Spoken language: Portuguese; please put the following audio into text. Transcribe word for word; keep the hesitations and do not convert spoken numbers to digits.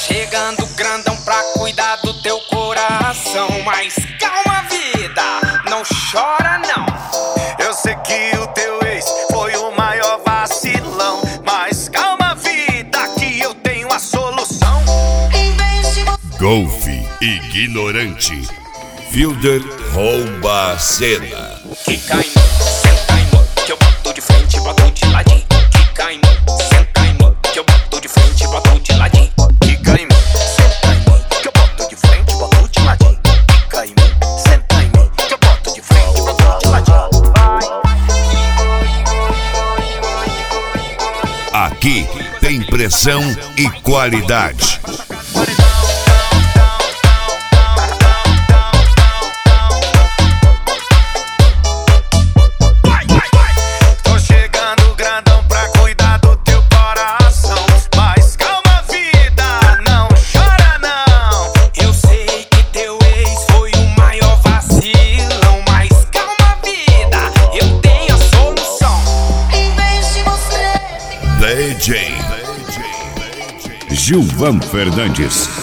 chegando grandão pra cuidar do teu coração. Mas calma, vida, não chora não. Eu sei que o teu ex foi o maior vacilão, mas calma, vida, que eu tenho a solução. Golf ignorante. Fielder rouba a cena. Quica em mim, senta em mim, que eu boto de frente e boto de ladinho. Quica em mim, senta em mim, que eu boto de frente e boto de ladinho. Quica em mim, senta em mim, que eu boto de frente e boto de ladinho. Quica em mim, senta em mim, que eu boto de frente e boto de ladinho. Aqui tem pressão e qualidade. D J Gilvan Fernandes.